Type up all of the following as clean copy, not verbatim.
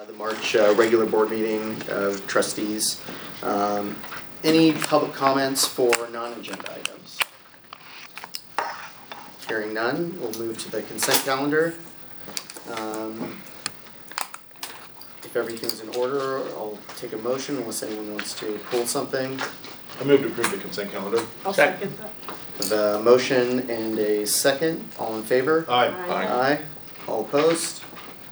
the March regular board meeting of trustees. Any public comments for non-agenda items? Hearing none, we'll move to the consent calendar. If everything's in order, I'll take a motion unless anyone wants to pull something. I move to approve the consent calendar. I'll second that. The motion and a second. All in favor? Aye. Aye. All opposed?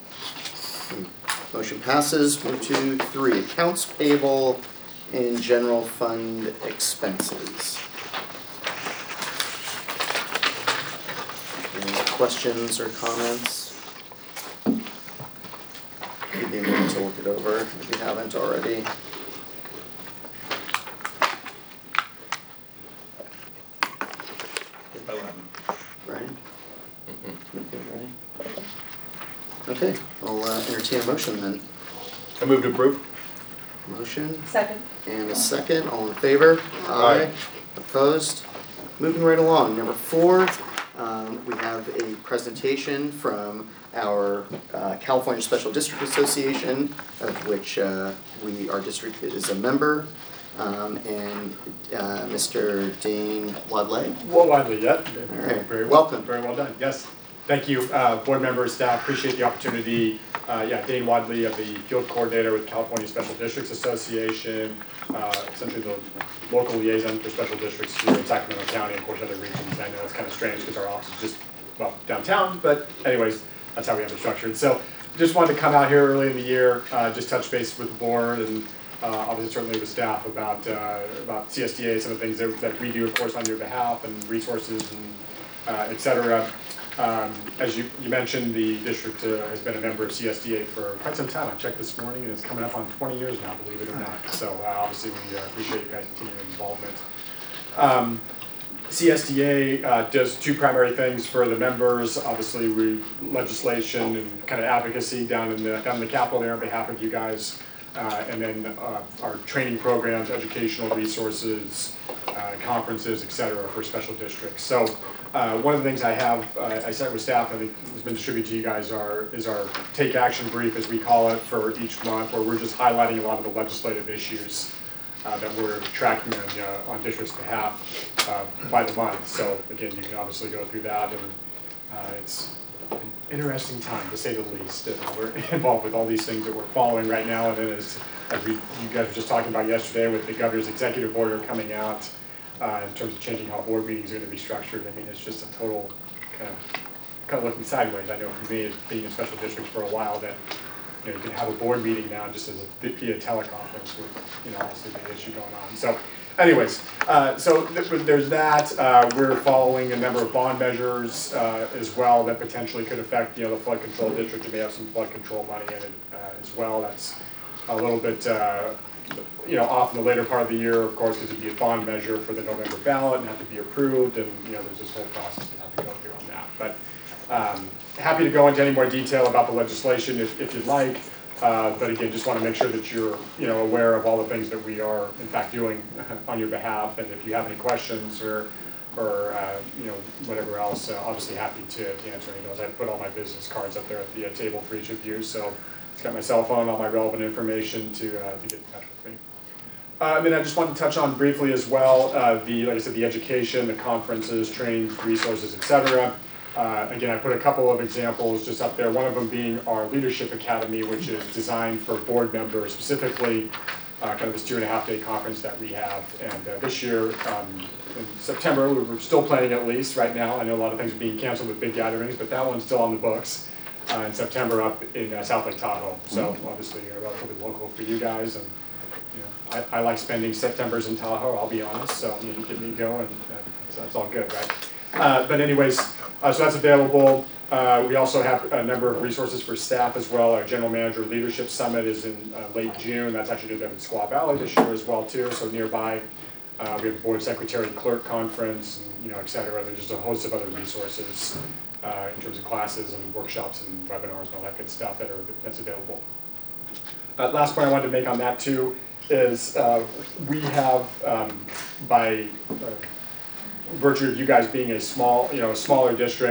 Motion passes. 1, 2, 3. Accounts payable and general fund expenses. Any questions or comments? Give me a minute to look it over if you haven't already. Right? Okay, I'll entertain a motion then. I move to approve. Motion Second. and a second. All in favor? Aye. Opposed? Moving right along. Number 4, we have a presentation from our California Special District Association, of which our district is a member, and Mr. Dane Wadley. Wadley, yeah. All right. Very Welcome. Very well done. Yes. Thank you, board members, staff. Appreciate the opportunity. Dane Wadley, of the field coordinator with California Special Districts Association, essentially the local liaison for special districts here in Sacramento County and, of course, other regions. I know it's kind of strange because our office is just, well, downtown, but anyways, that's how we have it structured. So just wanted to come out here early in the year, just touch base with the board and obviously certainly with staff about CSDA, some of the things that we do, of course, on your behalf, and resources and et cetera. As you mentioned, the district has been a member of CSDA for quite some time. I checked this morning, and it's coming up on 20 years now, believe it or not. So obviously we appreciate you guys' continuing involvement. CSDA does 2 primary things for the members. Obviously, legislation and kind of advocacy down in the Capitol there on behalf of you guys, and then our training programs, educational resources, conferences, et cetera, for special districts. So one of the things I sat with staff, and I think has been distributed to you guys, is our take action brief, as we call it, for each month, where we're just highlighting a lot of the legislative issues that we're tracking on district's behalf by the month. So again, you can obviously go through that, and it's an interesting time, to say the least. We're involved with all these things that we're following right now, and then as you guys were just talking about yesterday with the governor's executive order coming out in terms of changing how board meetings are going to be structured. I mean, it's just a total kind of looking sideways. I know for me, being in special districts for a while, that you can have a board meeting now just as via teleconference with also the issue going on. So anyways, so there's that. We're following a number of bond measures as well that potentially could affect the flood control district. You may have some flood control money in it as well. That's a little bit off in the later part of the year, of course, because it'd be a bond measure for the November ballot and have to be approved, and there's this whole process we have to go through on that. But happy to go into any more detail about the legislation if you'd like. But again, just want to make sure that you're aware of all the things that we are in fact doing on your behalf, and if you have any questions or whatever else, obviously happy to answer any of those. I put all my business cards up there at the table for each of you, so it's got my cell phone, all my relevant information to get in touch with me. And then I just wanted to touch on briefly as well like I said, the education, the conferences, training, resources, et cetera. Again, I put a couple of examples just up there, one of them being our Leadership Academy, which is designed for board members, specifically kind of this 2.5-day conference that we have. And this year, in September, we're still planning at least right now. I know a lot of things are being canceled with big gatherings, but that one's still on the books in September up in South Lake Tahoe. So obviously relatively local for you guys. And I like spending Septembers in Tahoe, I'll be honest, so you can get me going, so that's all good, right? But anyways, so that's available. We also have a number of resources for staff as well. Our General Manager Leadership Summit is in late June. That's actually done in Squaw Valley this year as well, too, so nearby. We have a Board Secretary and Clerk Conference, and, et cetera. There's just a host of other resources in terms of classes and workshops and webinars and all that good stuff that's available. Last point I wanted to make on that, too, is we have, by virtue of you guys being a smaller district,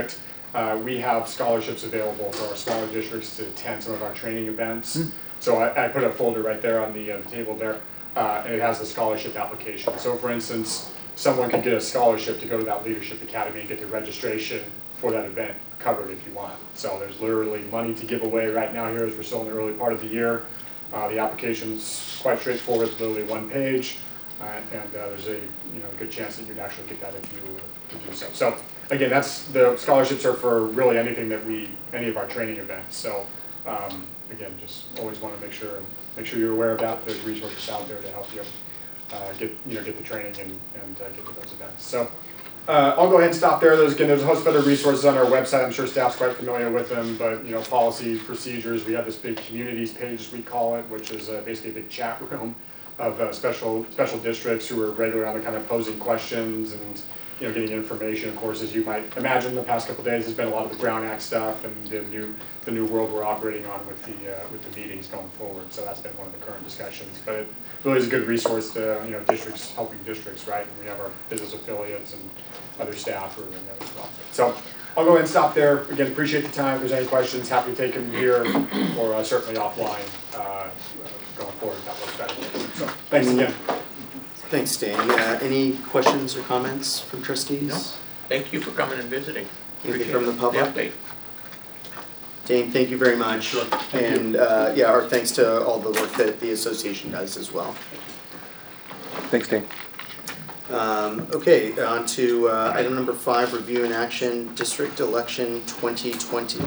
we have scholarships available for our smaller districts to attend some of our training events. So I put a folder right there on the table there, and it has the scholarship application. So for instance, someone could get a scholarship to go to that Leadership Academy and get their registration for that event covered if you want. So there's literally money to give away right now here as we're still in the early part of the year. The application's quite straightforward, it's literally one page, and there's a good chance that you'd actually get that if you were to do so. So again, the scholarships are for really anything any of our training events. So again, just always want to make sure you're aware of that. There's resources out there to help you get the training and get to those events. So I'll go ahead and stop there. There's a host of other resources on our website. I'm sure staff's quite familiar with them, but policies, procedures. We have this big communities page, as we call it, which is basically a big chat room of special districts who are regularly on the kind of posing questions and getting information. Of course, as you might imagine, the past couple of days has been a lot of the Brown Act stuff and the new world we're operating on with the meetings going forward. So that's been one of the current discussions. But it really is a good resource to districts helping districts, right? And we have our business affiliates and other staff who are in there as well. So I'll go ahead and stop there. Again, appreciate the time. If there's any questions, happy to take them here or certainly offline going forward if that works better. So thanks again. Thanks, Dan. Any questions or comments from trustees? No. Thank you for coming and visiting. Anything from the public? The update. Dane, thank you very much. Sure. And our thanks to all the work that the association does as well. Thanks, Dane. Okay, on to item number 5, review and action, district election 2020.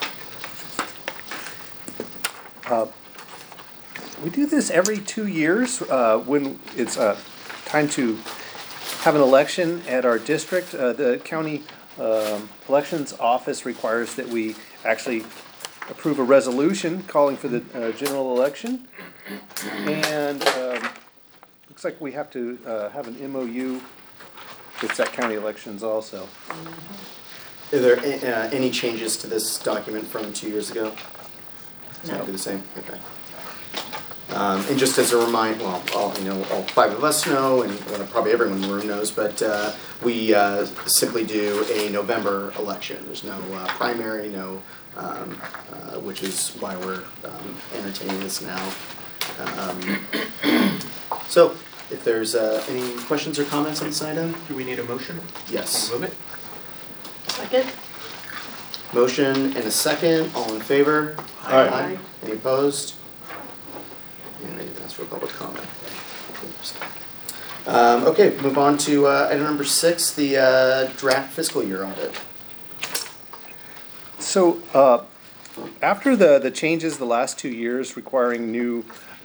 We do this every 2 years when it's time to have an election at our district. The county elections office requires that we actually approve a resolution calling for the general election. And looks like we have to have an MOU with Sac County elections also. Are there any changes to this document from 2 years ago? It's No. going to be the same? Okay. And just as a reminder, well, all 5 of us know, and probably everyone in the room knows, but we simply do a November election. There's no primary, which is why we're entertaining this now. So, if there's any questions or comments on this item? Do we need a motion? Yes. Move it. Second? Motion and a second. All in favor? Aye. Any opposed? And I didn't ask for public comment. Okay, move on to item number 6, the draft fiscal year audit. So after the changes the last 2 years requiring new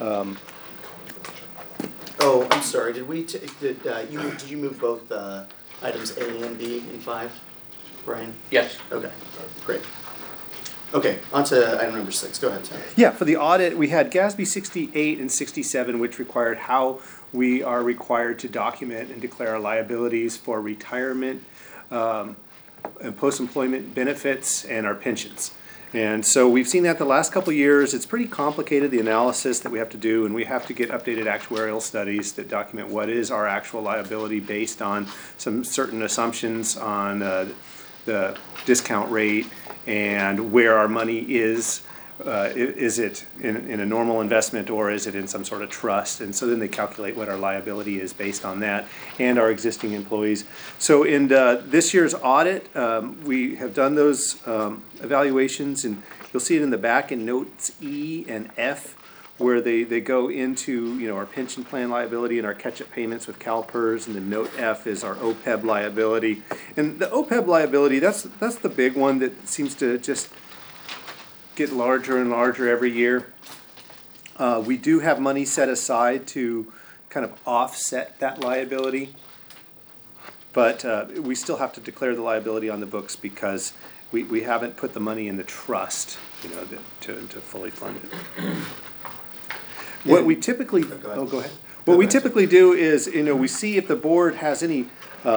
Oh, I'm sorry. Did you move both items A and B in 5, Brian? Yes. Okay, great. Okay, on to item number 6. Go ahead, Tim. Yeah, for the audit, we had GASB 68 and 67, which required how we are required to document and declare our liabilities for retirement, and post-employment benefits, and our pensions. And so we've seen that the last couple of years. It's pretty complicated, the analysis that we have to do, and we have to get updated actuarial studies that document what is our actual liability based on some certain assumptions on the discount rate and where our money is. Is it in a normal investment or is it in some sort of trust? And so then they calculate what our liability is based on that and our existing employees. So in this year's audit, we have done those evaluations, and you'll see it in the back in notes E and F, where they go into our pension plan liability and our catch-up payments with CalPERS, and then note F is our OPEB liability. And the OPEB liability, that's the big one that seems to just get larger and larger every year. We do have money set aside to kind of offset that liability, but we still have to declare the liability on the books because we haven't put the money in the trust, to fully fund it. What we typically go ahead. What we typically do is we see if the board has any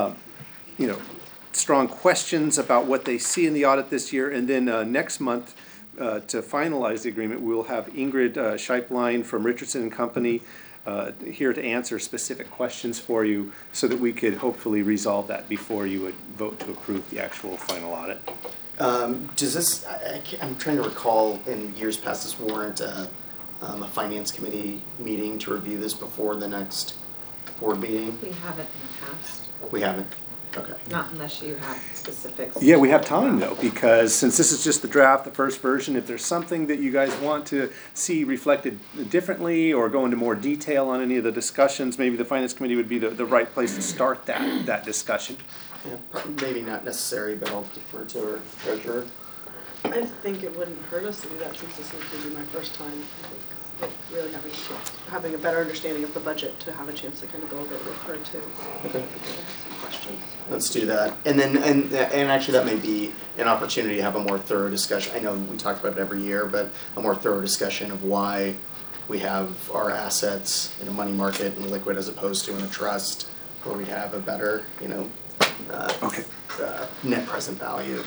strong questions about what they see in the audit this year, and then next month to finalize the agreement, we will have Ingrid Scheiplein from Richardson and Company here to answer specific questions for you so that we could hopefully resolve that before you would vote to approve the actual final audit. Does this, I'm trying to recall in years past, this warrant a finance committee meeting to review this before the next board meeting? We haven't in the past, We haven't? Okay. not unless you have specifics. Yeah, we have time though, because since this is just the draft, the first version, if there's something that you guys want to see reflected differently or go into more detail on any of the discussions, maybe the finance committee would be the right place to start that discussion. Yeah, maybe not necessary, but I'll defer to our treasurer. I think it wouldn't hurt us to do that since this would be my first time. I think like really having a better understanding of the budget to have a chance to kind of go over it with her too. Okay. I have some questions. Let's do that. And then, and actually that may be an opportunity to have a more thorough discussion. I know we talk about it every year, but a more thorough discussion of why we have our assets in a money market and liquid as opposed to in a trust, where we'd have a better, net present value.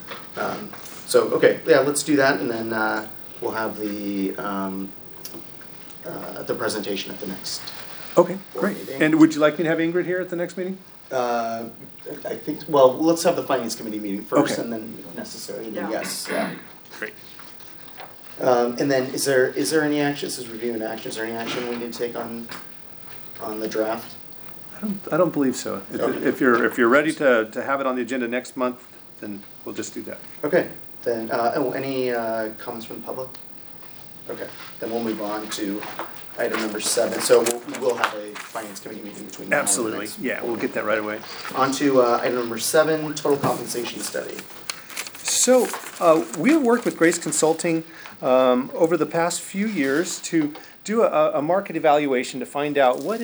Okay, let's do that, and then we'll have the presentation at the next. Okay, board great. meeting. And would you like me to have Ingrid here at the next meeting? I think, well, let's have the finance committee meeting first, Okay. and then if necessary, then Yeah. yes, yeah. Great. And then is there any action, this is review and action, is there any action we need to take on the draft? I don't believe so. Okay. If you're ready to have it on the agenda next month, then we'll just do that. Okay, then, any comments from the public? Okay, then we'll move on to item number 7. So we'll have a finance committee meeting between now and the Absolutely, next. yeah, we'll get that right away. On to item number 7, total compensation study. So, we have worked with Grace Consulting over the past few years to do a market evaluation to find out what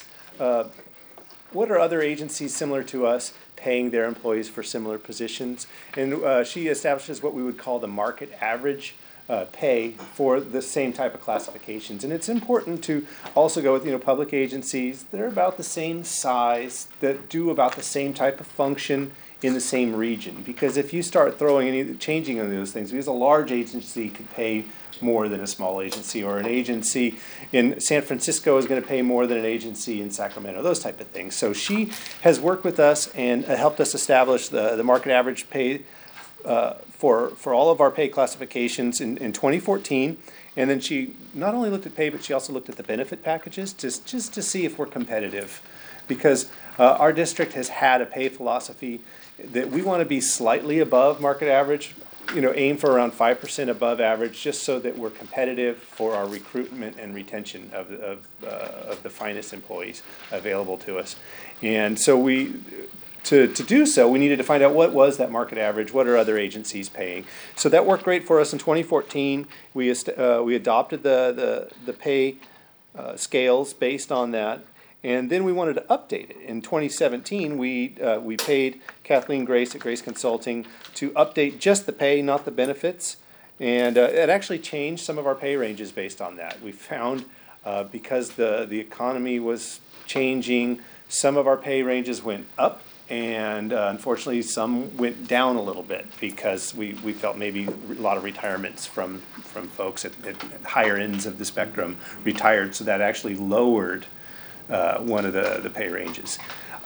are other agencies similar to us paying their employees for similar positions. And she establishes what we would call the market average pay for the same type of classifications. And it's important to also go with public agencies that are about the same size, that do about the same type of function in the same region. Because if you start changing on those things, because a large agency could pay more than a small agency, or an agency in San Francisco is going to pay more than an agency in Sacramento, those type of things. So she has worked with us and helped us establish the market average pay for all of our pay classifications in 2014. And then she not only looked at pay, but she also looked at the benefit packages just to see if we're competitive. Because our district has had a pay philosophy that we want to be slightly above market average, aim for around 5% above average, just so that we're competitive for our recruitment and retention of the finest employees available to us. And so to do so, we needed to find out what was that market average, what are other agencies paying. So that worked great for us in 2014. We adopted the pay scales based on that. And then we wanted to update it. In 2017, we paid Kathleen Grace at Grace Consulting to update just the pay, not the benefits. And it actually changed some of our pay ranges based on that. We found because the economy was changing, some of our pay ranges went up, and unfortunately some went down a little bit because we felt maybe a lot of retirements from folks at higher ends of the spectrum retired, so that actually lowered one of the pay ranges.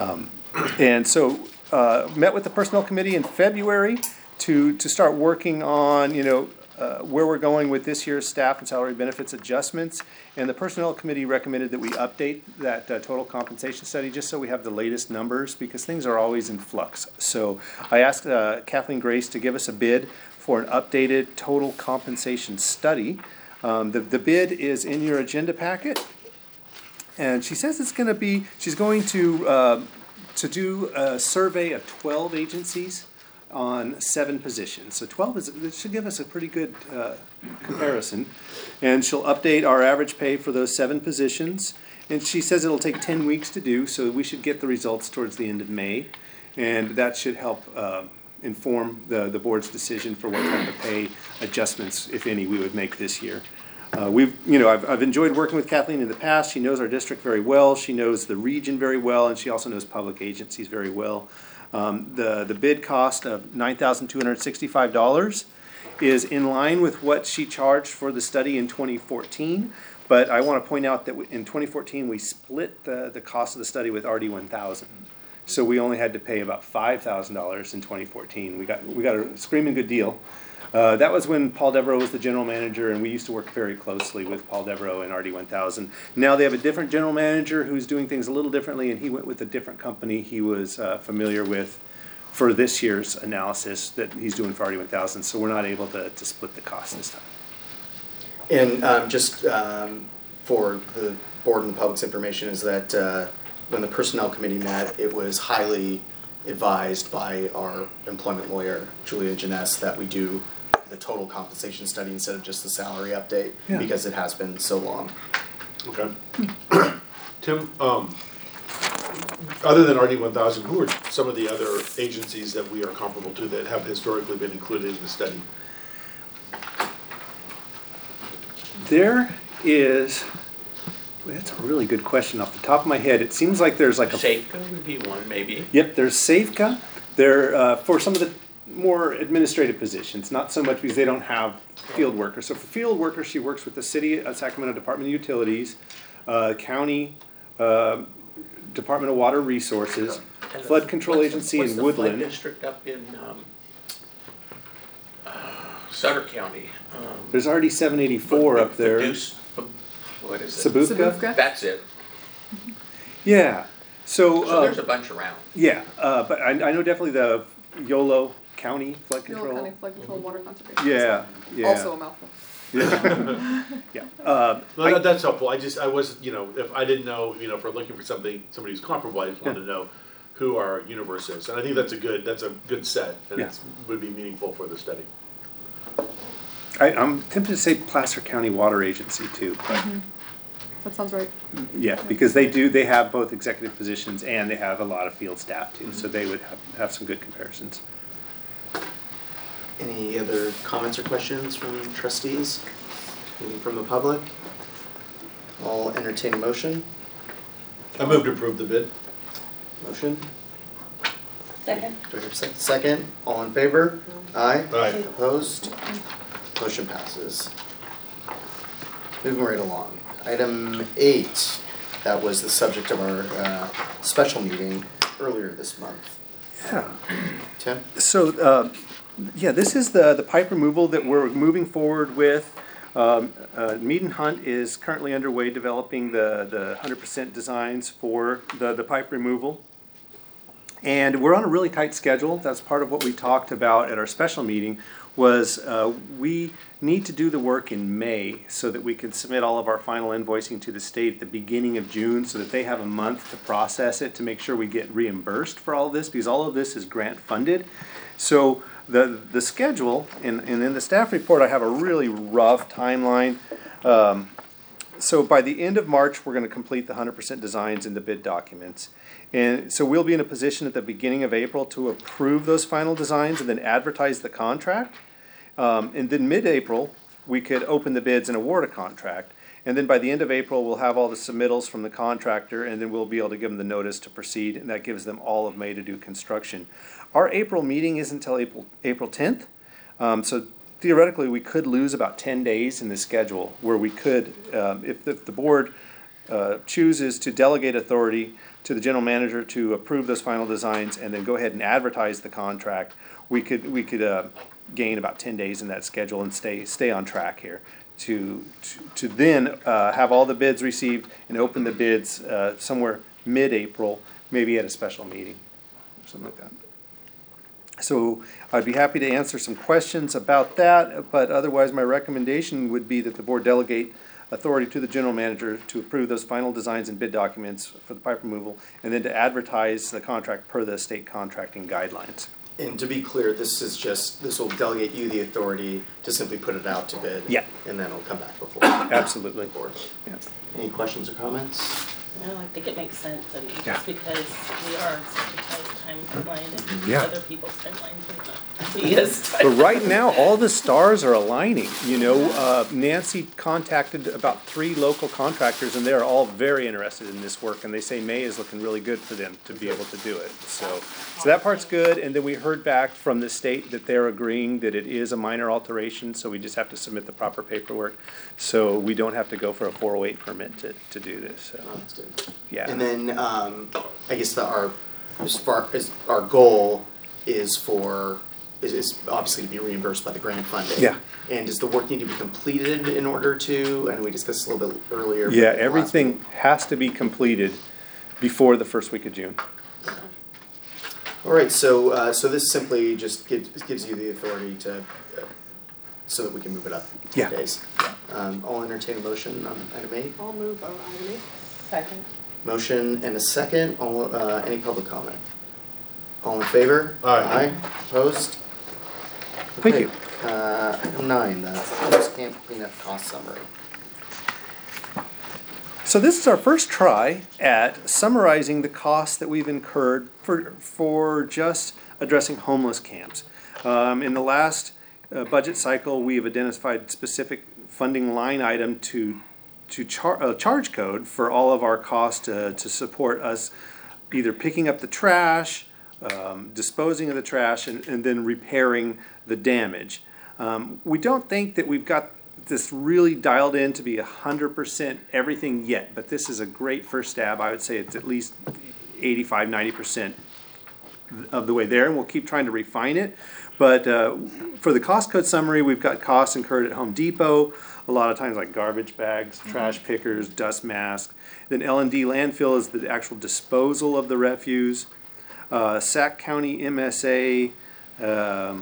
And so met with the personnel committee in February to start working on where we're going with this year's staff and salary benefits adjustments. And the personnel committee recommended that we update that total compensation study just so we have the latest numbers, because things are always in flux. So I asked Kathleen Grace to give us a bid for an updated total compensation study. The bid is in your agenda packet. And she says she's going to do a survey of 12 agencies on 7 positions. So 12 should give us a pretty good comparison. And she'll update our average pay for those 7 positions. And she says it'll take 10 weeks to do, so we should get the results towards the end of May. And that should help inform the board's decision for what type of pay adjustments, if any, we would make this year. I've enjoyed working with Kathleen in the past. She knows our district very well. She knows the region very well, and she also knows public agencies very well. The bid cost of $9,265 is in line with what she charged for the study in 2014. But I want to point out that in 2014 we split the cost of the study with RD1000. So we only had to pay about $5,000 in 2014. We got a screaming good deal. That was when Paul Devereaux was the general manager, and we used to work very closely with Paul Devereaux and RD1000. Now they have a different general manager who's doing things a little differently, and he went with a different company he was familiar with for this year's analysis that he's doing for RD1000. So we're not able to split the cost this time. And just for the board and the public's information is that when the personnel committee met, it was highly advised by our employment lawyer, Julia Janess, that we do the total compensation study instead of just the salary update, Yeah. because it has been so long. Okay. Tim, other than RD1000, who are some of the other agencies that we are comparable to that have historically been included in the study? There is, that's a really good question off the top of my head. It seems like there's like a... Safeco would be one, maybe. Yep, there's Safeco. They're for some of the more administrative positions, not so much because they don't have field workers. So for field workers, she works with the City of Sacramento Department of Utilities, County Department of Water Resources, And the- Flood Control what's the- Agency what's in the Woodland. flood district up in Sutter County. There's already 784 up there. What is it? Sabuka? That's it. Yeah. So, So there's a bunch around. yeah, but I know definitely the Yolo County Flood Yolo Control. County Flood Control and Water Conservation. Yeah, yeah. Also a mouthful. Yeah. No, that's helpful. I was, if I didn't know, if we're looking for somebody who's comparable, I just wanted to know who our universe is. And I think that's a good set, and Yeah. it would be meaningful for the study. I'm tempted to say Placer County Water Agency too, but That sounds right. yeah, because they have both executive positions and they have a lot of field staff too, so they would have some good comparisons. Any other comments or questions from trustees? Anything from the public? I'll entertain a motion. I move to approve the bid. Motion? Second. Do I hear a second? All in favor? Aye. Aye. Opposed? Motion passes. Moving right along. Item 8, that was the subject of our special meeting earlier this month. Yeah. Tim? So, yeah, this is the pipe removal that we're moving forward with. Mead and Hunt is currently underway developing the 100% designs for the pipe removal. And we're on a really tight schedule. That's part of what we talked about at our special meeting was we need to do the work in May so that we can submit all of our final invoicing to the state at the beginning of June so that they have a month to process it to make sure we get reimbursed for all of this because all of this is grant funded. So the schedule, and in the staff report I have a really rough timeline. So by the end of March, we're going to complete the 100% designs in the bid documents. And so we'll be in a position at the beginning of April to approve those final designs and then advertise the contract. And then mid-April, we could open the bids and award a contract. And then by the end of April, we'll have all the submittals from the contractor, and then we'll be able to give them the notice to proceed, and that gives them all of May to do construction. Our April meeting isn't until April 10th, so theoretically, we could lose about 10 days in the schedule, where we could, if the board chooses to delegate authority to the general manager to approve those final designs and then go ahead and advertise the contract, we could gain about 10 days in that schedule and stay on track here to then have all the bids received and open the bids somewhere mid-April, maybe at a special meeting or something like that. So I'd be happy to answer some questions about that, but otherwise my recommendation would be that the board delegate authority to the general manager to approve those final designs and bid documents for the pipe removal, and then to advertise the contract per the state contracting guidelines. And to be clear, this will delegate you the authority to simply put it out to bid. Yeah. And then it'll come back before. Absolutely. the board. Yeah. Any questions or comments? No, I think it makes sense, and Yeah. just because we are in such a tight timeline and Yeah. other people's timelines are not be as tight. But right now, all the stars are aligning. Nancy contacted about 3 local contractors, and they're all very interested in this work, and they say May is looking really good for them to be able to do it. So that part's good, and then we heard back from the state that they're agreeing that it is a minor alteration, so we just have to submit the proper paperwork. So we don't have to go for a 408 permit to do this, so, Oh, that's good. yeah. And then, I guess our as far as our goal is obviously to be reimbursed by the grant funding. Yeah. And does the work need to be completed in order to, I know we discussed this a little bit earlier. but Yeah, last week. everything has to be completed before the first week of June. All right, so this simply just gives you the authority to, so that we can move it up 10 Yeah. days. I'll entertain a motion on item 8. I'll move on item 8. Second. Motion and a second. Any public comment? All in favor? Aye. Opposed? Thank Okay, you. Item 9, the homeless camp cleanup cost summary. So this is our first try at summarizing the costs that we've incurred for just addressing homeless camps. In the last budget cycle, we've identified specific funding line item to charge code for all of our costs to support us either picking up the trash, disposing of the trash, and then repairing the damage. We don't think that we've got this really dialed in to be 100% everything yet, but this is a great first stab. I would say it's at least 85-90% of the way there, and we'll keep trying to refine it. But for the cost code summary, we've got costs incurred at Home Depot, a lot of times like garbage bags, trash pickers, dust masks. Then L&D landfill is the actual disposal of the refuse. Sac County MSA, I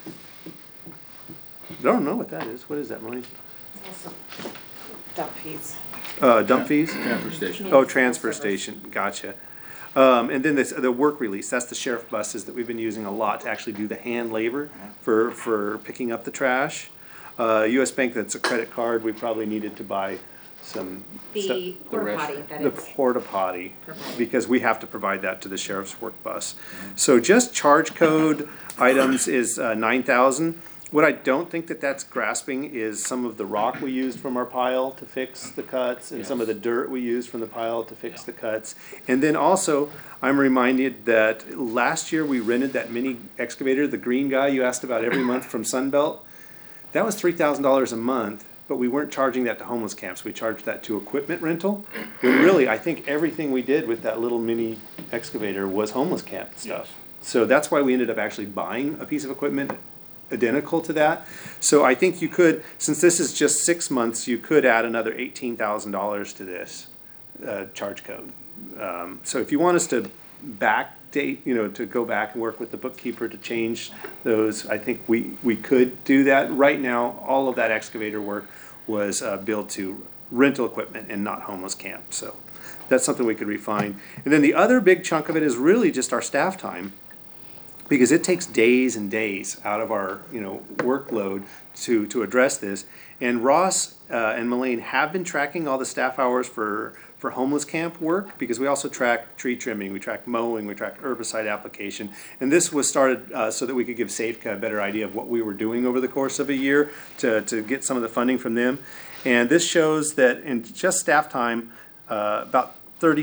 don't know what that is. What is that, Maureen? It's also dump fees. Dump fees? Transfer station. Oh, transfer station, gotcha. And then the work release, that's the sheriff buses that we've been using a lot to actually do the hand labor for picking up the trash. US Bank, that's a credit card, we probably needed to buy some The stuff. porta potty, that The is. porta potty, Provide. because we have to provide that to the sheriff's work bus. So just charge code items is 9,000. What I don't think that's grasping is some of the rock we used from our pile to fix the cuts, and some of the dirt we used from the pile to fix the cuts. And then also, I'm reminded that last year we rented that mini excavator, the green guy you asked about every month from Sunbelt. That was $3,000 a month, but we weren't charging that to homeless camps. We charged that to equipment rental. When really, I think everything we did with that little mini excavator was homeless camp stuff. So that's why we ended up actually buying a piece of equipment identical to that. So I think you could, since this is just 6 months, you could add another $18,000 to this charge code. So if you want us to backdate, to go back and work with the bookkeeper to change those, I think we could do that. Right now, all of that excavator work was billed to rental equipment and not homeless camp. So that's something we could refine. And then the other big chunk of it is really just our staff time, because it takes days and days out of our workload to address this. And Ross and Melaine have been tracking all the staff hours for homeless camp work, because we also track tree trimming, we track mowing, we track herbicide application. And this was started so that we could give Safeco a better idea of what we were doing over the course of a year to get some of the funding from them. And this shows that in just staff time, about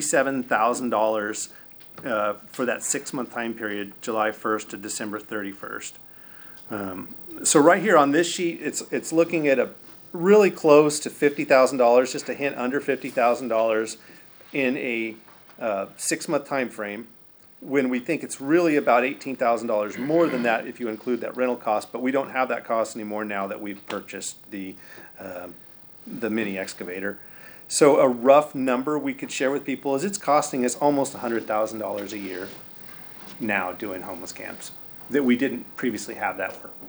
$37,000 for that 6-month time period, July 1st to December 31st. So right here on this sheet, it's looking at a really close to $50,000, just a hint under $50,000 in a 6-month time frame, when we think it's really about $18,000 more than that if you include that rental cost. But we don't have that cost anymore now that we've purchased the mini excavator. So a rough number we could share with people is it's costing us almost $100,000 a year now doing homeless camps, that we didn't previously have that work.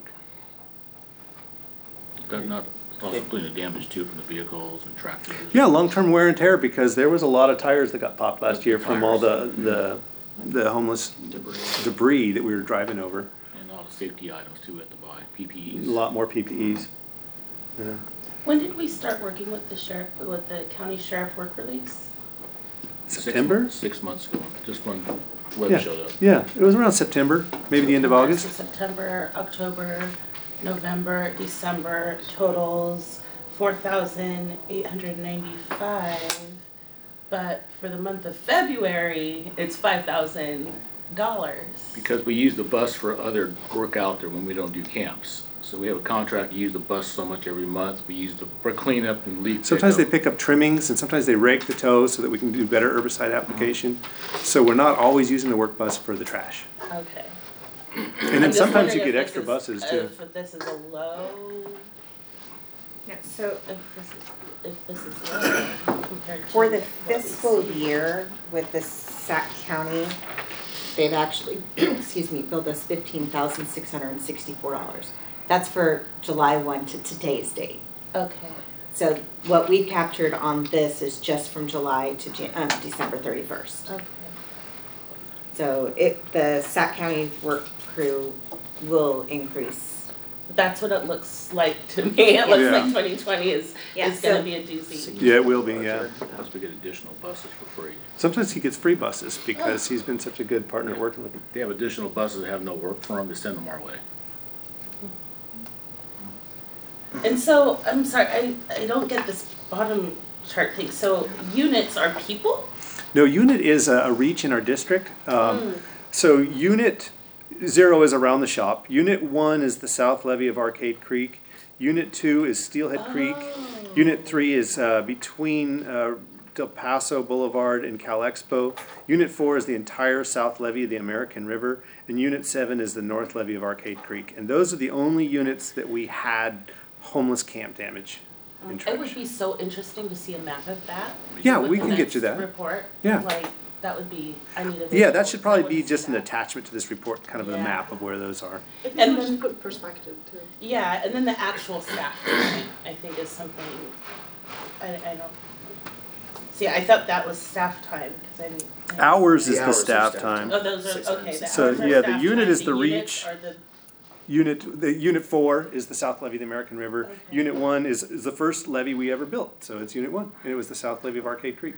That's not also including the damage too from the vehicles and tractors. Yeah, long-term wear and tear, because there was a lot of tires that got popped last year from all the homeless debris that we were driving over. And all the safety items too we had to buy, A PPEs. lot more PPEs. Yeah. When did we start working with the county sheriff work release? September? 6 months ago, just when Webb Yeah, showed up. yeah, it was around September, maybe the end of So August. September, October, November, December, totals $4,895. But for the month of February, it's $5,000. Because we use the bus for other work out there when we don't do camps. So we have a contract to use the bus so much every month. We use the, for cleanup and leaf Sometimes they pickup. pick up trimmings, and sometimes they rake the tows so that we can do better herbicide application. So we're not always using the work bus for the trash. Okay. And I'm then just sometimes you wondering get if extra this is- buses too. If this is a low, Yeah, so if this is low compared to. for the what we fiscal see. year with the Sac County, they've actually, excuse me, billed us $15,664. That's for July 1 to today's date. Okay, So what we captured on this is just from July to December 31st. okay. So the Sac County work crew will increase. That's what it looks like to me. It looks Yeah. like 2020 is Yeah, gonna so- be a doozy. Yeah, it will be, yeah. Plus we get additional buses for free. Sometimes he gets free buses because he's been such a good partner working with him. They have additional buses that have no work for them, to send them our way. And so, I'm sorry, I don't get this bottom chart thing. So units are people? No, unit is a reach in our district. So unit 0 is around the shop. Unit 1 is the south levee of Arcade Creek. Unit 2 is Steelhead Creek. Unit 3 is between Del Paso Boulevard and Cal Expo. Unit 4 is the entire south levee of the American River. And Unit 7 is the north levee of Arcade Creek. And those are the only units that we had homeless camp damage in It would trash. be so interesting to see a map of that. Yeah, with we the can get you next that. report. Yeah. Like, that would be, I need a Yeah, visual. that should I probably wanna be see just an that. attachment to this report, kind of a Yeah. map of where those are. I think And we then- should put perspective too. Yeah, and then the actual staff, I think is something, I don't, see, I thought that was staff time, because I didn't. Hours is The the hours are staff staff time. Oh, those are, 600. okay, the So, hours are yeah, the staff unit time. is the units reach. are the- Unit 4 is the south levee of the American River. Okay. Unit 1 is the first levee we ever built, so it's Unit 1, and it was the south levee of Arcade Creek.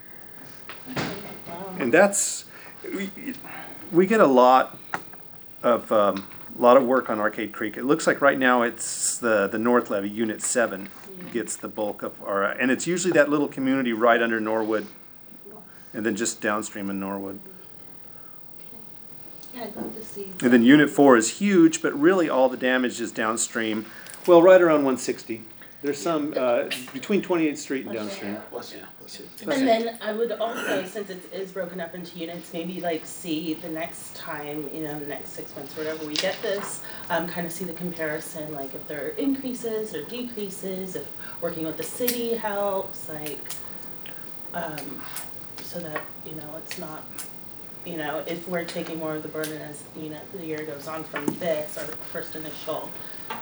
wow. And that's, we get a lot of work on Arcade Creek. It looks like right now it's the north levee, Unit 7, gets the bulk of our, and it's usually that little community right under Norwood, and then just downstream in Norwood. Yeah, I'd love to see. And then Unit 4 is huge, but really all the damage is downstream, well, right around 160. There's some, between 28th Street and downstream. Bless you, bless you. And then I would also, since it is broken up into units, maybe like see the next time, the next 6 months, whatever we get this, kind of see the comparison, like if there are increases or decreases, if working with the city helps, like, so that, it's not, if we're taking more of the burden as, the year goes on from this, our first initial,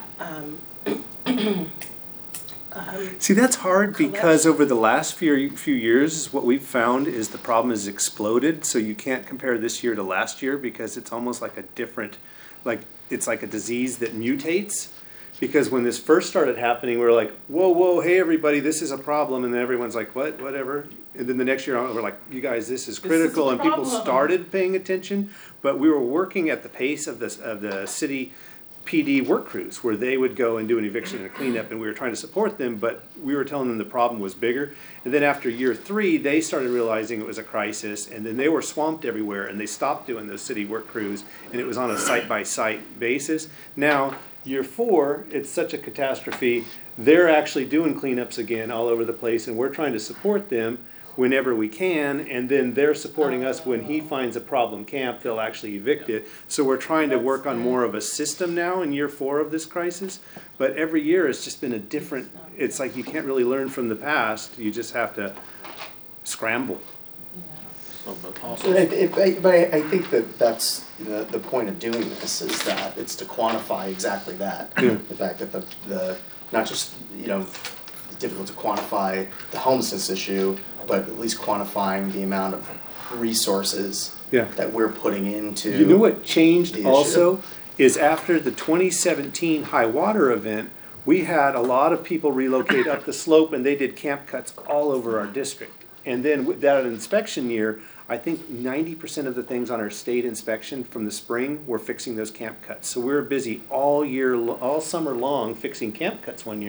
See, that's hard because over the last few years, what we've found is the problem has exploded. So you can't compare this year to last year because it's almost like a different, it's like a disease that mutates. Because when this first started happening, we were like, whoa, hey everybody, this is a problem. And then everyone's like, what, whatever. And then the next year we're like, you guys, this is critical. a And people problem. started paying attention. But we were working at the pace of the city PD work crews where they would go and do an eviction and a cleanup, and we were trying to support them, but we were telling them the problem was bigger. And then after year 3, they started realizing it was a crisis, and then they were swamped everywhere, and they stopped doing those city work crews, and it was on a site-by-site basis. Now, year 4, it's such a catastrophe, they're actually doing cleanups again all over the place, and we're trying to support them whenever we can, and then they're supporting us when he finds a problem camp, they'll actually evict it. So we're trying to work on more of a system now in year 4 of this crisis, but every year it's just been a different, it's like you can't really learn from the past, you just have to scramble. So, but But also, I think that's the point of doing this is that it's to quantify exactly that. Yeah. The fact that the not just it's difficult to quantify the homelessness issue, but at least quantifying the amount of resources Yeah. that we're putting into. You know what changed the issue. also is after the 2017 high water event, we had a lot of people relocate up the slope and they did camp cuts all over our district. And then with that inspection year, I think 90% of the things on our state inspection from the spring were fixing those camp cuts. So we were busy all summer long fixing camp cuts one year.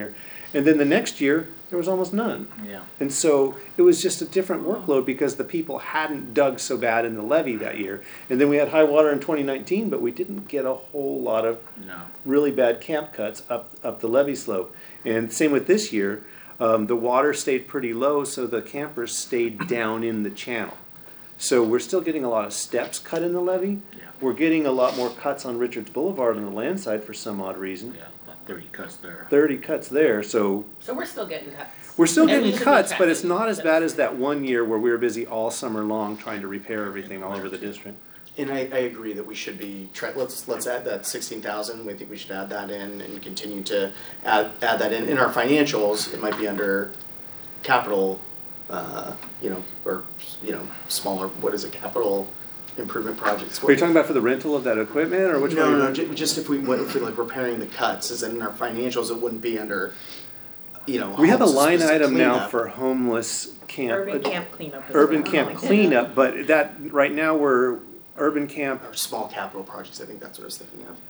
And then the next year, there was almost none. Yeah. And so it was just a different workload because the people hadn't dug so bad in the levee that year. And then we had high water in 2019, but we didn't get a whole lot of No. really bad camp cuts up the levee slope. And same with this year, the water stayed pretty low, so the campers stayed down in the channel. So we're still getting a lot of steps cut in the levee. Yeah. We're getting a lot more cuts on Richards Boulevard on the land side for some odd reason. Yeah, about 30 cuts there. 30 cuts there, so So we're still getting cuts. we're still And we getting should be cuts, but it's tracking not as those. bad as that one year where we were busy all summer long trying to repair everything all over the district. And I agree that we should be, let's add that 16,000, we think we should add that in and continue to add that in. In our financials, it might be under capital, or, smaller, what is it, capital improvement projects. Are you talking about for the rental of that equipment, or which one? No, just if we like repairing the cuts, is that in our financials, it wouldn't be under, We have a homeless line specific item now cleanup. for homeless camp. Urban camp cleanup. is Urban what I'm camp calling it. cleanup, but that, right now, we're urban camp, Or small capital projects, I think that's what I was thinking of.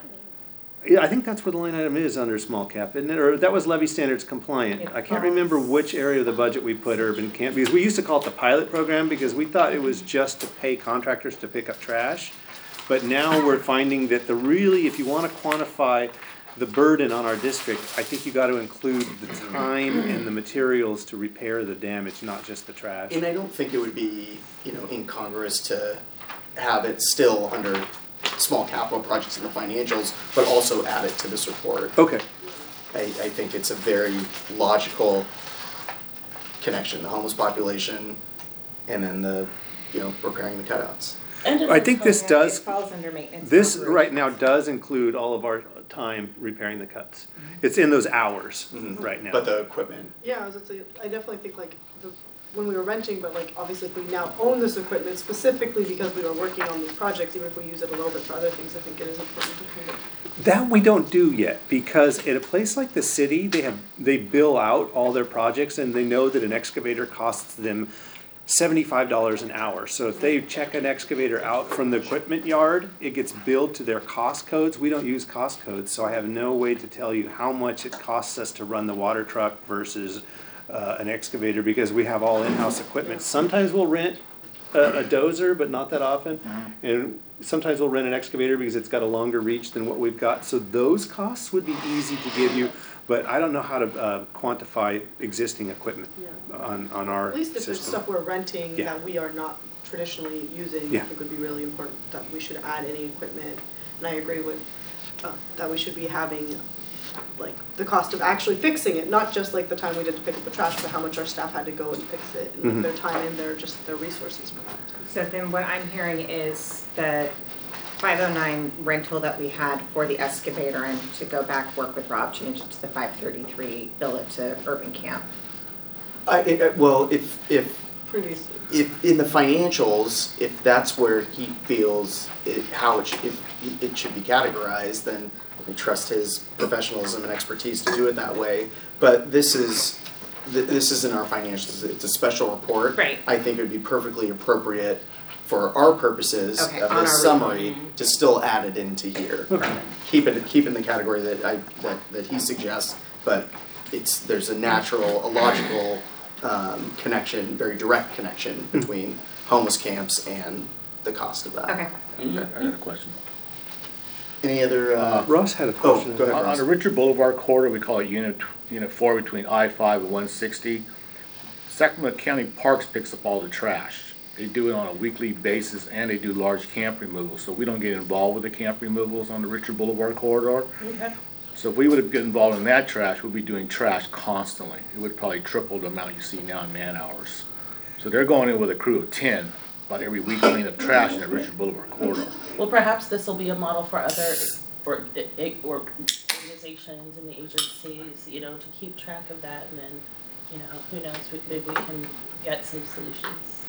yeah, I think that's what the line item is under small cap, isn't it? Or that was levy standards compliant. I can't remember which area of the budget we put urban camp, because we used to call it the pilot program, because we thought it was just to pay contractors to pick up trash. But now we're finding that if you wanna quantify the burden on our district, I think you gotta include the time and the materials to repair the damage, not just the trash. And I don't think it would be, incongruous to have it still under small capital projects in the financials, but also add it to this report. Okay, I think it's a very logical connection, the homeless population, and then the, repairing the cutouts. And I think this It does, falls under maintenance. this not right now does include all of our time repairing the cuts. It's in those hours right now. But the equipment, Yeah, I definitely think when we were renting, but obviously if we now own this equipment specifically because we were working on these projects, even if we use it a little bit for other things, I think it is important to kind of. That we don't do yet, because at a place like the city, they bill out all their projects and they know that an excavator costs them $75 an hour. So if they check an excavator out from the equipment yard, it gets billed to their cost codes. We don't use cost codes, so I have no way to tell you how much it costs us to run the water truck versus an excavator, because we have all in-house equipment. Sometimes we'll rent a dozer, but not that often. And sometimes we'll rent an excavator because it's got a longer reach than what we've got. So those costs would be easy to give you, but I don't know how to quantify existing equipment on our At least if there's system. stuff we're renting Yeah. that we are not traditionally using, I Yeah. think would be really important that we should add any equipment. And I agree with, that we should be having, the cost of actually fixing it, not just the time we did to pick up the trash, but how much our staff had to go and fix it, and their time and their resources for that. So then what I'm hearing is the 509 rental that we had for the excavator, and to go back, work with Rob, change it to the 533, bill it to urban camp. well, if Previously. if in the financials, if that's where he feels how it should be categorized, then we trust his professionalism and expertise to do it that way. But this isn't our financials, it's a special report. Right. I think it would be perfectly appropriate for our purposes Okay, of on this our summary to still add it into here. Keep in the category that he suggests, but there's a logical connection, very direct connection between homeless camps and the cost of that. Okay. I got a question. Any other? Ross had a question. go ahead. On the Richard Boulevard corridor, we call it Unit 4 between I-5 and 160. Sacramento County Parks picks up all the trash. They do it on a weekly basis, and they do large camp removals, so we don't get involved with the camp removals on the Richard Boulevard corridor. Okay. So if we would have get involved in that trash, we'd be doing trash constantly. It would probably triple the amount you see now in man hours. So they're going in with a crew of 10 about every week cleaning up trash in the Richard Boulevard corridor. Well, perhaps this will be a model for other organizations and agencies, to keep track of that, and then, who knows, maybe we can get some solutions.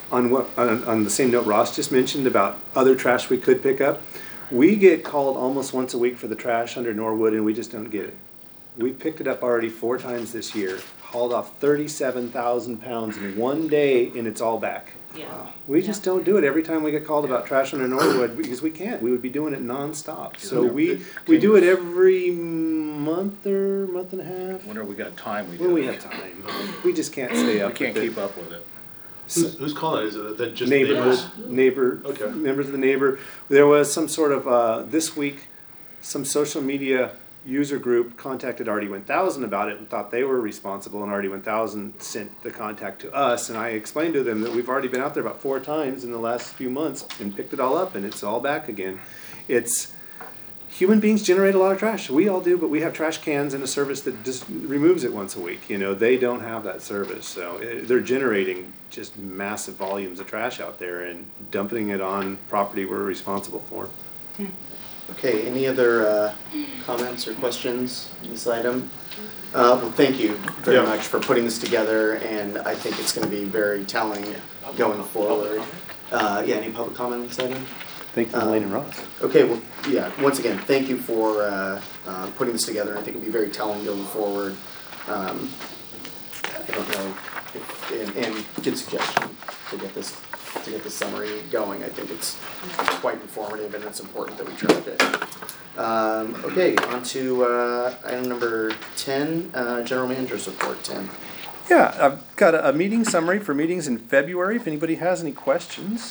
On the same note Ross just mentioned about other trash we could pick up, we get called almost once a week for the trash under Norwood, and we just don't get it. We've picked it up already 4 times this year, hauled off 37,000 pounds in one day, and it's all back. Yeah. We just don't do it every time we get called about trash under Norwood, because we can't. We would be doing it nonstop. So we do it every month or month and a half. Whenever we got time, we do. When we have time. We just can't stay We up can't with it. keep up with it. Who's calling it? Is it that just Neighbors, neighbors? Okay. members of the neighbor. There was some sort of, this week, some social media user group contacted RD1000 about it and thought they were responsible, and RD1000 sent the contact to us, and I explained to them that we've already been out there about 4 times in the last few months and picked it all up, and it's all back again. Human beings generate a lot of trash. We all do, but we have trash cans and a service that just removes it once a week. They don't have that service, so they're generating just massive volumes of trash out there and dumping it on property we're responsible for. Okay, any other comments or questions on this item? Well, thank you very much for putting this together, and I think it's going to be very telling going forward. Any public comment on this item? Thank you, Elaine and Ross. Okay, well, once again, thank you for putting this together. I think it'll be very telling going forward. I don't know, and good suggestion to get this summary going. I think it's quite informative, and it's important that we track it. Okay, on to item number 10, General Manager's Report. 10. Yeah, I've got a meeting summary for meetings in February, if anybody has any questions.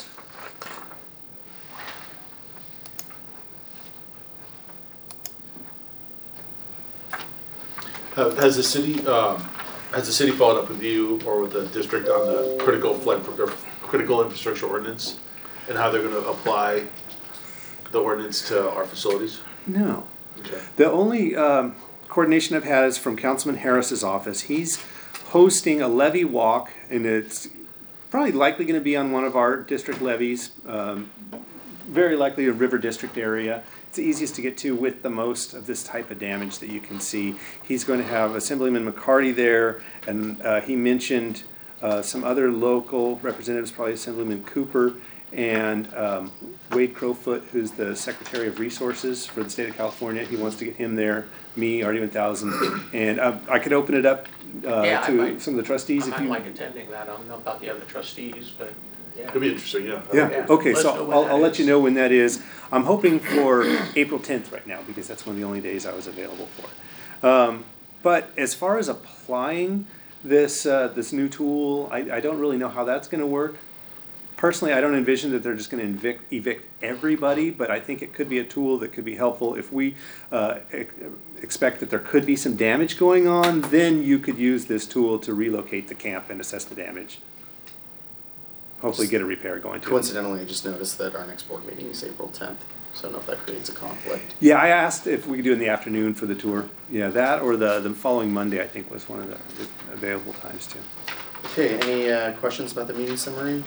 Has the city followed up with you or with the district on the critical infrastructure ordinance and how they're going to apply the ordinance to our facilities? No. Okay. The only coordination I've had is from Councilman Harris's office. He's hosting a levee walk, and it's probably likely going to be on one of our district levees, very likely a river district area. It's the easiest to get to with the most of this type of damage that you can see. He's going to have Assemblyman McCarty there, and he mentioned some other local representatives, probably Assemblyman Cooper and Wade Crowfoot, who's the Secretary of Resources for the state of California. He wants to get him there, me, RD1000, and I could open it up to some of the trustees. I might like attending that. I don't know about the other trustees, but yeah. It'll be interesting, yeah. Yeah, okay, Let us know so when that I'll let is. you know when that is. I'm hoping for April 10th right now, because that's one of the only days I was available for. But as far as applying this new tool, I don't really know how that's going to work. Personally, I don't envision that they're just going to evict everybody, but I think it could be a tool that could be helpful. If we expect that there could be some damage going on, then you could use this tool to relocate the camp and assess the damage. Hopefully get a repair going to it. Coincidentally, I just noticed that our next board meeting is April 10th, so I don't know if that creates a conflict. Yeah, I asked if we could do it in the afternoon for the tour. Yeah, that or the following Monday, I think, was one of the available times too. Okay, any questions about the meeting summary?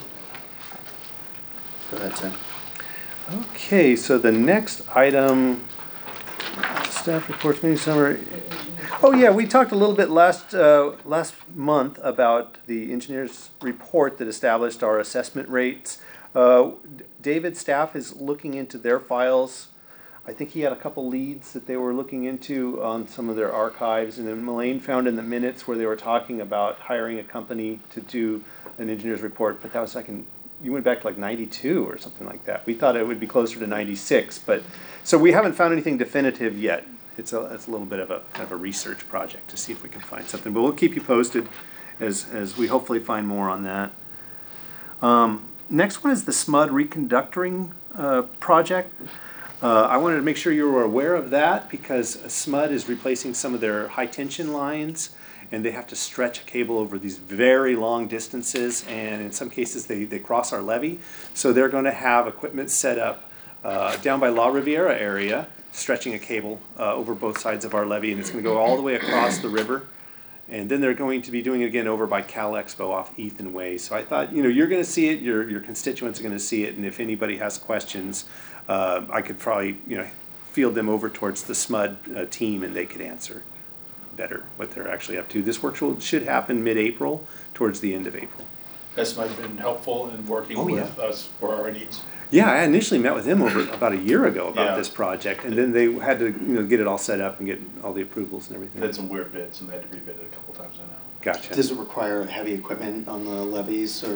Go ahead, Tim. Okay, so the next item, staff reports, meeting summary. Oh yeah, we talked a little bit last month about the engineer's report that established our assessment rates. David's staff is looking into their files. I think he had a couple leads that they were looking into on some of their archives, and then Mullane found in the minutes where they were talking about hiring a company to do an engineer's report, but that was you went back to like 92 or something like that. We thought it would be closer to 96, but so we haven't found anything definitive yet. It's a little bit of a research project to see if we can find something, but we'll keep you posted as we hopefully find more on that. Next one is the SMUD reconductoring project. I wanted to make sure you were aware of that because SMUD is replacing some of their high tension lines, and they have to stretch a cable over these very long distances, and in some cases they cross our levee. So they're going to have equipment set up down by La Riviera area, stretching a cable over both sides of our levee, and it's going to go all the way across the river. And then they're going to be doing it again over by Cal Expo off Ethan Way. So I thought, you're going to see it, your constituents are going to see it, and if anybody has questions, I could probably, field them over towards the SMUD team, and they could answer better what they're actually up to. This work should happen mid-April, towards the end of April. Has SMUD been helpful in working with us for our needs? Yeah, I initially met with them over about a year ago about this project, and then they had to get it all set up and get all the approvals and everything. They had some weird bids, and they had to rebid it a couple times, I know. Gotcha. Does it require heavy equipment on the levees, or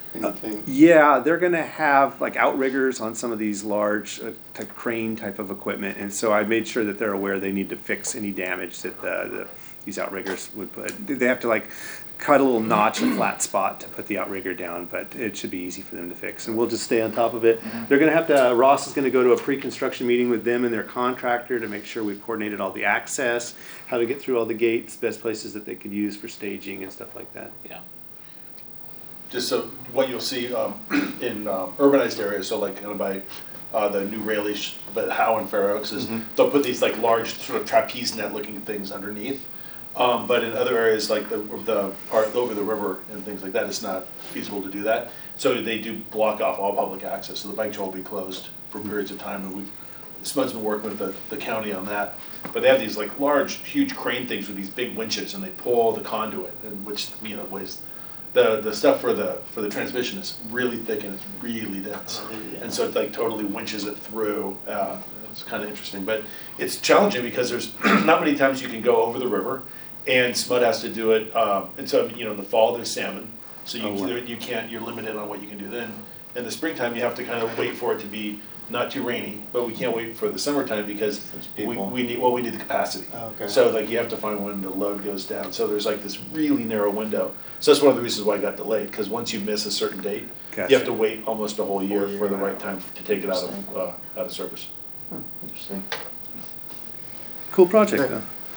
anything? Yeah, they're gonna have like outriggers on some of these large type crane type of equipment, and so I made sure that they're aware they need to fix any damage that these outriggers would put. They have to like cut a little notch, a flat spot to put the outrigger down, but it should be easy for them to fix, and we'll just stay on top of it. They're gonna have to, Ross is gonna go to a pre-construction meeting with them and their contractor to make sure we've coordinated all the access, how to get through all the gates, best places that they could use for staging and stuff like that. Yeah. Just so, what you'll see in urbanized areas, so like by the new Rayleigh, but Howe and Fair Oaks, is they'll put these like large sort of trapeze net looking things underneath. But in other areas like the part over the river and things like that, it's not feasible to do that. So they do block off all public access, so the bike trail will be closed for periods of time, and Spud's been working with the county on that. But they have these like large, huge crane things with these big winches, and they pull the conduit, and which weighs. The stuff for the transmission is really thick and it's really dense, and so it like totally winches it through. It's kind of interesting, but it's challenging because there's not many times you can go over the river, and Spud has to do it. And so in the fall there's salmon, so you can't. You're limited on what you can do then. In the springtime you have to kind of wait for it to be not too rainy, but we can't wait for the summertime because we need the capacity. Oh, okay. So like you have to find when the load goes down. So there's like this really narrow window. So that's one of the reasons why I got delayed, because once you miss a certain date, Gotcha. you have to wait almost a whole year for the right time to take it out of service. Interesting. Cool project,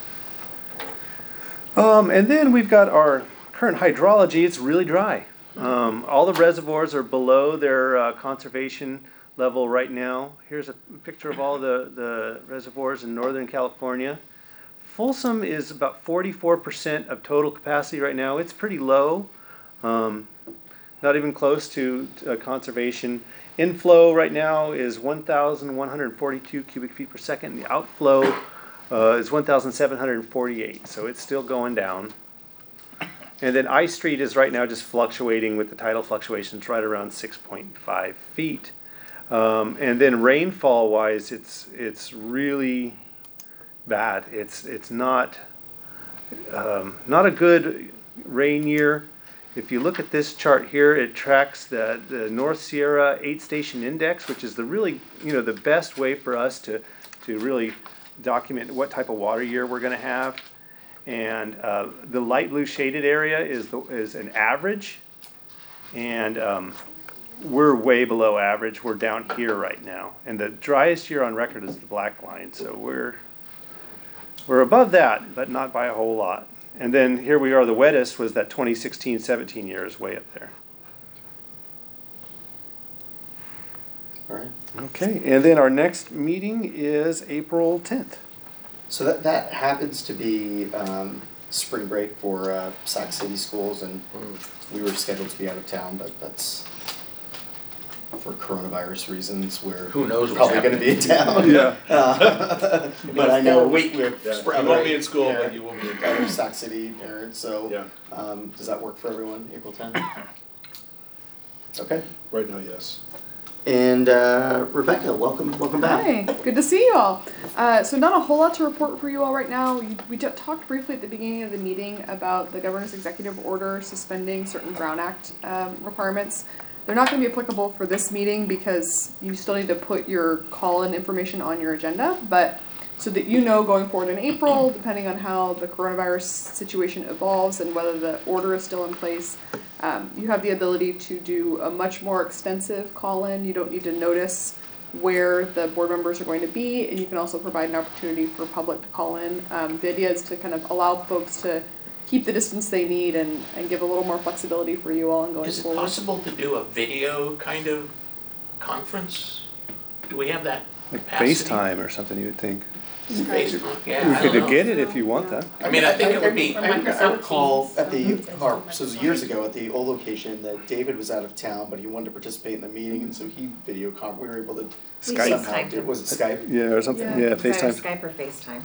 though. And then we've got our current hydrology. It's really dry. All the reservoirs are below their conservation level right now. Here's a picture of all the reservoirs in Northern California. Folsom is about 44% of total capacity right now. It's pretty low, not even close to conservation. Inflow right now is 1,142 cubic feet per second. The outflow is 1,748, so it's still going down. And then I Street is right now just fluctuating with the tidal fluctuations right around 6.5 feet. And then rainfall-wise, it's really bad. It's not a good rain year. If you look at this chart here, it tracks the North Sierra 8-station index, which is the really the best way for us to really document what type of water year we're going to have. And the light blue shaded area is an average, and we're way below average. We're down here right now, and the driest year on record is the black line. So we're above that, but not by a whole lot. And then here we are. The wettest was that 2016-17 year is way up there. All right. Okay, and then our next meeting is April 10th. So that happens to be spring break for Sac City schools, and we were scheduled to be out of town, but that's for coronavirus reasons. We're Who knows what's probably going to be in town. Yeah. But I know we're You won't be in school, but you will be in town. other Sac City parents. So Yeah. does that work for everyone? April 10th. Okay. Right now, yes. And Rebecca, welcome back. Hi, good to see you all. So not a whole lot to report for you all right now. We talked briefly at the beginning of the meeting about the governor's executive order suspending certain Brown Act requirements. They're not going to be applicable for this meeting because you still need to put your call-in information on your agenda, but so that going forward in April, depending on how the coronavirus situation evolves and whether the order is still in place, you have the ability to do a much more extensive call-in. You don't need to notice where the board members are going to be, and you can also provide an opportunity for public to call in. The idea is to kind of allow folks to keep the distance they need and give a little more flexibility for you all in going Is it forward. possible to do a video kind of conference? Do we have that Like capacity? FaceTime or something, you would think. Facebook, yeah, You I don't could know. get it if you want that. I mean, I think it would be. I recall at so it was years ago at the old location that David was out of town, but he wanted to participate in the meeting, and so he we were able to Skype. somehow do. Was it Skype? Yeah, or something. Yeah, It's either FaceTime. Skype or FaceTime.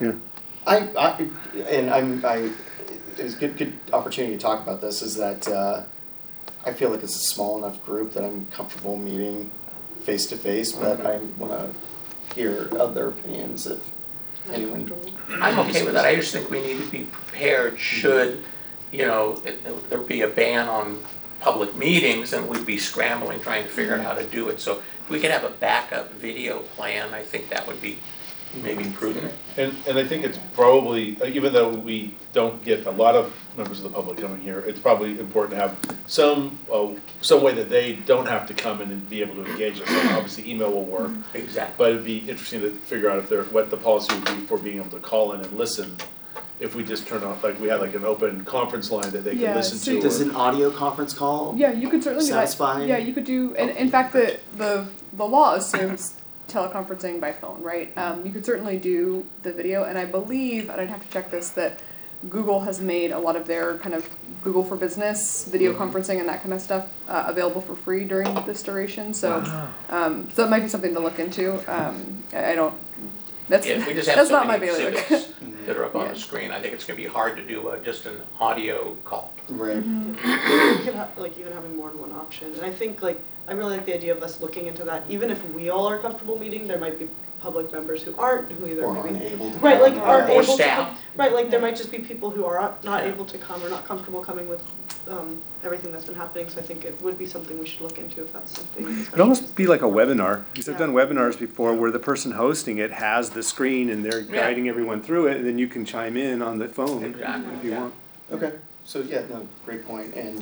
Yeah. It was a good opportunity to talk about this. Is that I feel like it's a small enough group that I'm comfortable meeting face to face, but I want to hear other opinions if anyone. I'm okay with that. I just think we need to be prepared should, there be a ban on public meetings, and we'd be scrambling trying to figure out how to do it. So if we could have a backup video plan, I think that would be maybe prudent. And I think it's probably, even though we don't get a lot of members of the public coming here, it's probably important to have some way that they don't have to come in and be able to engage us. So obviously email will work, Exactly. but it'd be interesting to figure out what the policy would be for being able to call in and listen. If we just turn off, like we had like an open conference line that they Yeah, can listen so to. Does an audio conference call? Yeah, you could certainly do that. Satisfy? Yeah, you could do, and in fact, the law assumes teleconferencing by phone, right? You could certainly do the video, and I believe, and I'd have to check this, that Google has made a lot of their kind of Google for Business video conferencing and that kind of stuff available for free during this duration. So, so that might be something to look into. I don't. That's If we just have that's so not my many bailiwick. exhibits that are up on Yeah. the screen, I think it's gonna be hard to do just an audio call. Right. You could have, like, even having more than one option, and I think, like, I really like the idea of us looking into that, even if we all are comfortable meeting, there might be public members who aren't, who either Or maybe. unable to. Right, like, come. aren't Or able to staff. come, right, like, there might just be people who are not able to come or not comfortable coming with, everything that's been happening, so I think it would be something we should look into if that's something. It'd almost be like a webinar, because I've done webinars before where the person hosting it has the screen and they're Yeah. guiding everyone through it, and then you can chime in on the phone Exactly, if you yeah. want. Okay, so yeah, no, great point, and,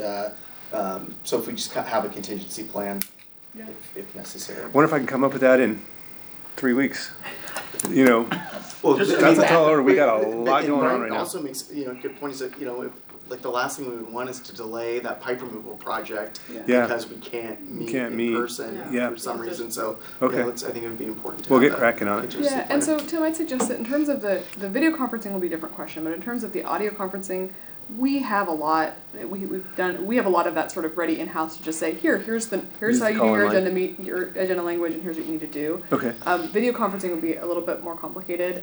so if we just have a contingency plan, if necessary. Wonder if I can come up with that in 3 weeks. You know, Well, Just I that's mean, a tall order. We got a and lot going on Brian right now. also makes, good point, is that, if, like, the last thing we would want is to delay that pipe removal project Yeah. because we can't meet Can't in meet. person Yeah. for some reason, so, Okay. I think it would be important to We'll have get that cracking on it. contingency Yeah, and plan. so Tim, I'd suggest that in terms of the video conferencing will be a different question, but in terms of the audio conferencing, we have a lot. We have a lot of that sort of ready in house to just say here's Use how the you do your call-in line. your agenda language, and here's what you need to do. Okay. Video conferencing would be a little bit more complicated.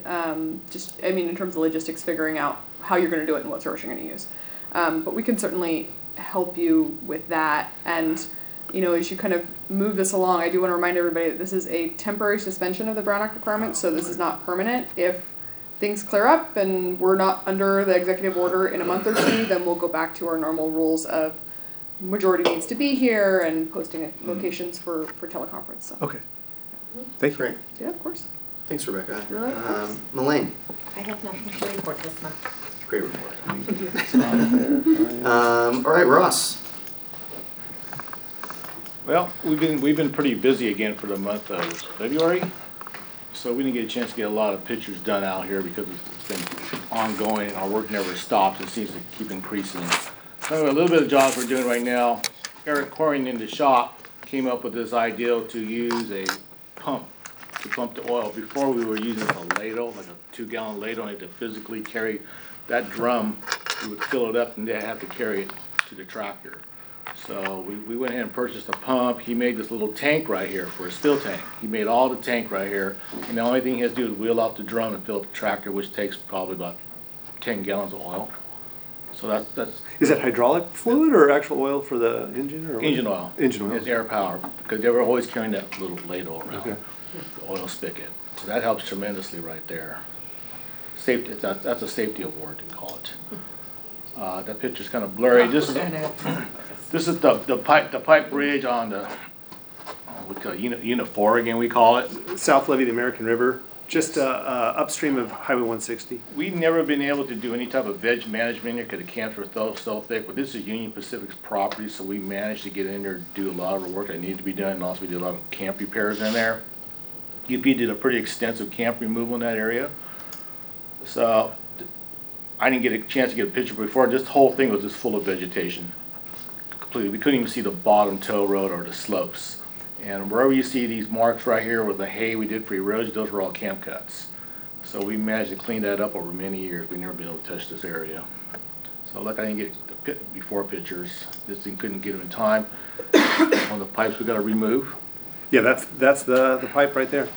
In terms of logistics, figuring out how you're going to do it and what source you're going to use. But we can certainly help you with that. And as you kind of move this along, I do want to remind everybody that this is a temporary suspension of the Brown Act requirements, so this is not permanent. If things clear up and we're not under the executive order in a month or two, then we'll go back to our normal rules of majority needs to be here and posting locations for teleconference. So. Okay. Thank you. Great, Yeah, of course. thanks Rebecca. You're welcome. Melaine, I have nothing to report this month. great report. All right, Ross. Well, we've been pretty busy again for the month of February, so we didn't get a chance to get a lot of pictures done out here because it's been ongoing and our work never stops. It seems to keep increasing. So a little bit of jobs we're doing right now. Eric Coring in the shop came up with this idea to use a pump to pump the oil. Before we were using a ladle, like a 2-gallon ladle, and had to physically carry that drum. We would fill it up and then have to carry it to the tractor. So we went ahead and purchased a pump. He made this little tank right here for a spill tank. He made all the tank right here. And the only thing he has to do is wheel out the drum and fill up the tractor, which takes probably about 10 gallons of oil. So that's Is that hydraulic fluid or actual oil for the engine? Or what? engine oil. Engine oil. It's air power, because they were always carrying that little ladle around, Okay. the oil spigot. So that helps tremendously right there. Safety, that's a safety award, they call it. That picture's kind of blurry. This is the pipe bridge on the, we call it Unit 4 again, we call it. South Levee, the American River, just upstream of Highway 160. We've never been able to do any type of veg management here because the camps were so thick, but this is Union Pacific's property, so we managed to get in there and do a lot of the work that needed to be done, and also we did a lot of camp repairs in there. UP did a pretty extensive camp removal in that area. So I didn't get a chance to get a picture before. This whole thing was just full of vegetation. Completely. We couldn't even see the bottom tow road or the slopes. And wherever you see these marks right here with the hay we did for erosion, those were all camp cuts. So we managed to clean that up over many years. We've never been able to touch this area. So like I didn't get the before pictures. This thing couldn't get them in time. One of the pipes we got to remove. Yeah, that's the pipe right there.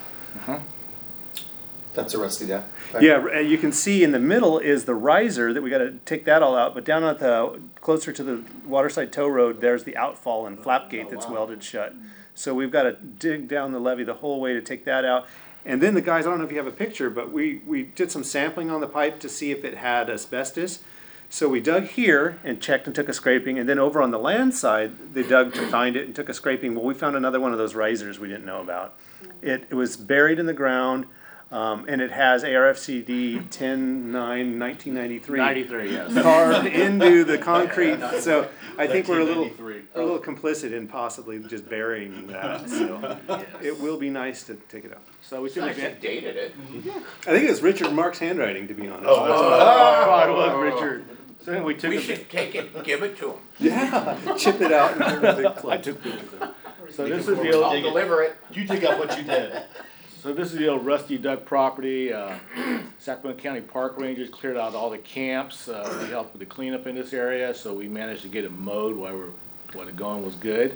That's a rusty deck. Yeah, you can see in the middle is the riser that we got to take that all out. But down at the closer to the waterside tow road, there's the outfall and flap gate that's welded shut. So we've got to dig down the levee the whole way to take that out. And then the guys, I don't know if you have a picture, but we did some sampling on the pipe to see if it had asbestos. So we dug here and checked and took a scraping, and then over on the land side, they dug to find it and took a scraping. Well, we found another one of those risers we didn't know about. It was buried in the ground, and it has ARFCD 10/9/1993 93, yes. carved into the concrete. So I think we're a 1993. little complicit in possibly just burying that. So it will be nice to take it out. So we It's took nice advantage. you dated it. I think it was Richard Mark's handwriting, to be honest. Oh, that's Oh, it was Richard. So then we took We a- should take it and give it to him. Yeah, chip it out and put it in a big I plate. took pictures of it. So this is Before the we old. I'll dig it. deliver it. You dig up what you did. So this is the old Rusty Duck property. Sacramento County Park Rangers cleared out all the camps. We helped with the cleanup in this area, so we managed to get it mowed while the going was good.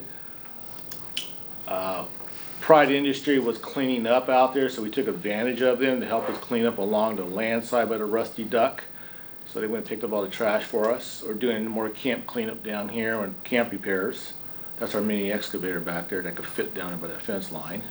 Pride Industry was cleaning up out there, so we took advantage of them to help us clean up along the land side by the Rusty Duck. So they went and picked up all the trash for us. We're doing more camp cleanup down here and camp repairs. That's our mini excavator back there that could fit down by that fence line.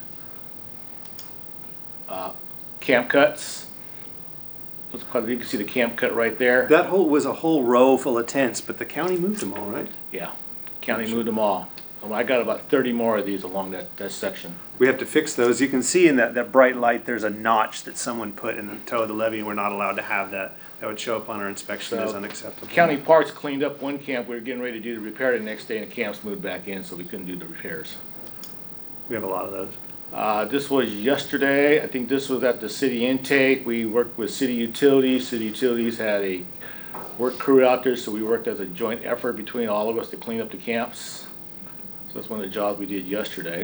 Camp cuts. You can see the camp cut right there. That whole was a whole row full of tents, but the county moved them all, right? Yeah, county moved them all. I got about 30 more of these along that section. We have to fix those. You can see in that bright light, there's a notch that someone put in the toe of the levee. We're not allowed to have that. That would show up on our inspection as So, unacceptable. County Parks cleaned up one camp. We were getting ready to do the repair the next day, and the camps moved back in, so we couldn't do the repairs. We have a lot of those. This was yesterday. I think this was at the city intake. We worked with city utilities. City utilities had a work crew out there, so we worked as a joint effort between all of us to clean up the camps. So that's one of the jobs we did yesterday.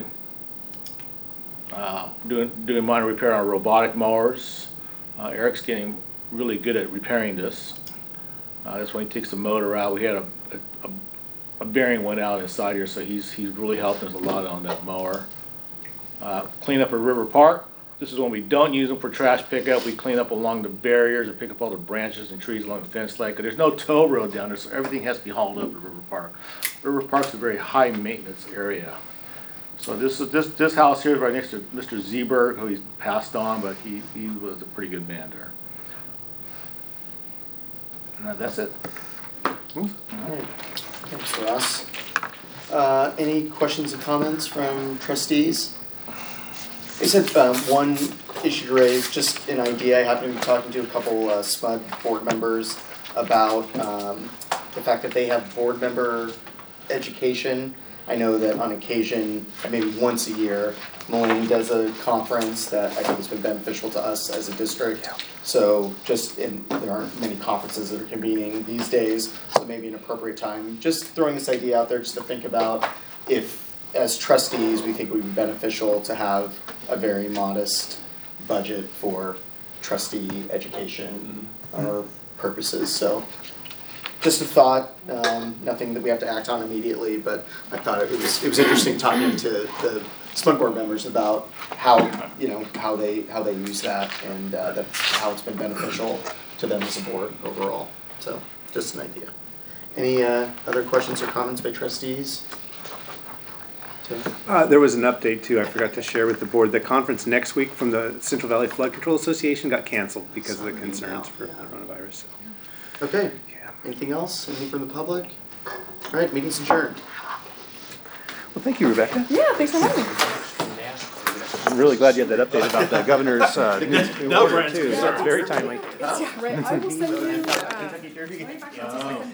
Doing minor repair on robotic mowers. Eric's getting really good at repairing this. That's when he takes the motor out. We had a bearing went out inside here, so he's really helping us a lot on that mower. Clean up at River Park. This is when we don't use them for trash pickup. We clean up along the barriers and pick up all the branches and trees along the fence line. 'Cause there's no tow road down there, so everything has to be hauled up at River Park. River Park's a very high maintenance area. So this house here is right next to Mr. Zeberg, who he's passed on, but he was a pretty good man there. That's it. Alright, thanks Ross. Any questions or comments from trustees? I said one issue to raise, just an idea. I happened to be talking to a couple SMUD board members about the fact that they have board member education. I know that on occasion, maybe once a year, Mulaney does a conference that I think has been beneficial to us as a district. So there aren't many conferences that are convening these days, so maybe an appropriate time. Just throwing this idea out there just to think about if, as trustees, we think it would be beneficial to have a very modest budget for trustee education or purposes. So just a thought, nothing that we have to act on immediately, but I thought it was interesting talking to the SMUD board members about how they use that and how it's been beneficial to them as a board overall. So just an idea. Any other questions or comments by trustees? There was an update too, I forgot to share with the board. The conference next week from the Central Valley Flood Control Association got canceled because of the concerns for coronavirus. Okay, anything else? Anything from the public? All right, meeting's adjourned. Well, thank you, Rebecca. Yeah, thanks for having me. I'm really glad you had that update about the governor's new order too. It's very timely. Yeah, right. I will send you.